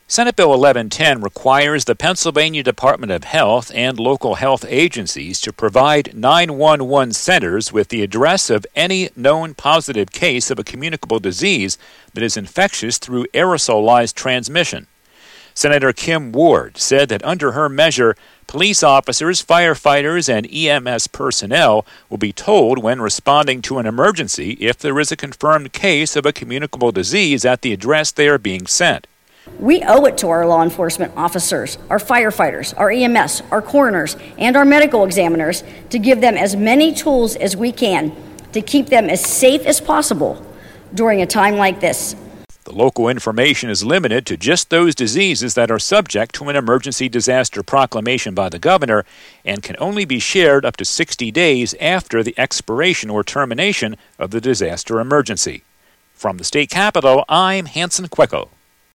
Senate Bill 1110 requires the Pennsylvania Department of Health and local health agencies to provide 911 centers with the address of any known positive case of a communicable disease that is infectious through aerosolized transmission. Senator Kim Ward said that under her measure, police officers, firefighters, and EMS personnel will be told when responding to an emergency if there is a confirmed case of a communicable disease at the address they are being sent. We owe it to our law enforcement officers, our firefighters, our EMS, our coroners, and our medical examiners to give them as many tools as we can to keep them as safe as possible during a time like this. The local information is limited to just those diseases that are subject to an emergency disaster proclamation by the governor and can only be shared up to 60 days after the expiration or termination of the disaster emergency. From the state capitol, I'm Hanson Quecco.